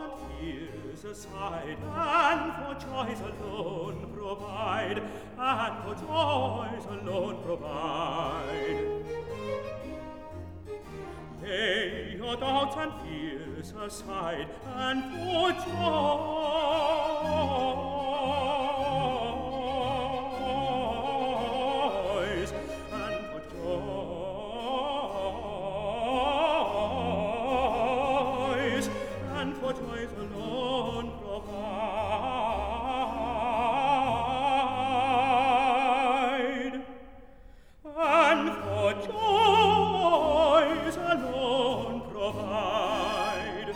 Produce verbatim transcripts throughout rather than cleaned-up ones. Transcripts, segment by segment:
and fears aside, and for joys alone provide, and for joys alone provide. Lay your doubts and fears aside, and for joys, and for joys, and for joys alone provide, and for joys alone provide.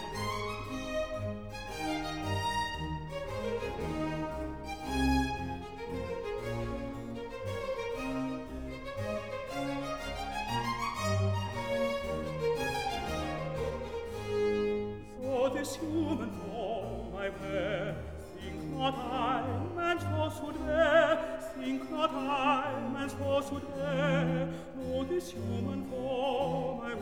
For this human form I wear, think not I man's falsehood wear, think not I man's falsehood wear, no, this human form I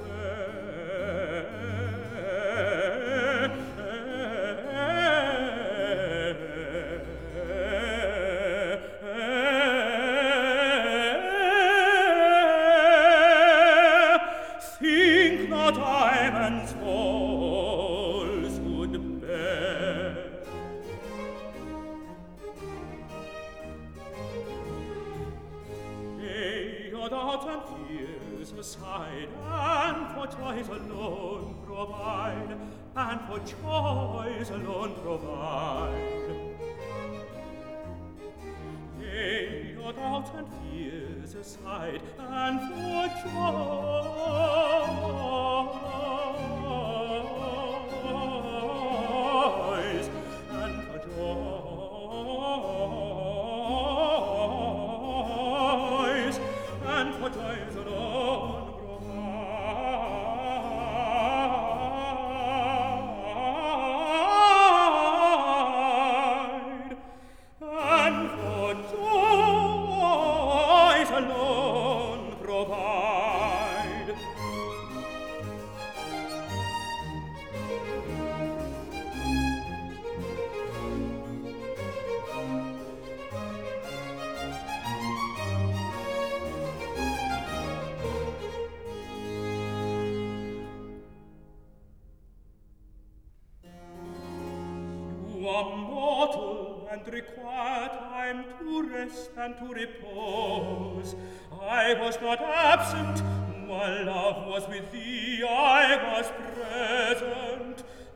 wear. Think not I man's falsehood bear. Lay your doubts and fears aside, and for joys alone provide, and for joys alone provide. Lay your doubts and fears aside, and for joys, and for joys, and for joys alone provide, and for joys alone provide. You are mortal and require time to rest and to repose. I was not absent while love was with thee, I was present.